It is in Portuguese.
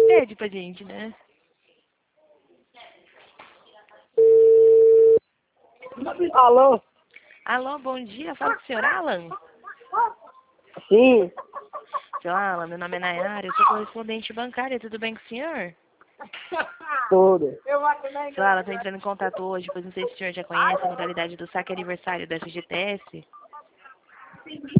pede pra gente, né? Alô? Alô, bom dia. Fala com o senhor Alan. Sim, Seu Alan, meu nome é Nayara, eu sou correspondente bancária. Tudo bem com o senhor? tudo. Seu Alan, tô entrando em contato hoje, pois não sei se o senhor já conhece a modalidade do saque aniversário da FGTS.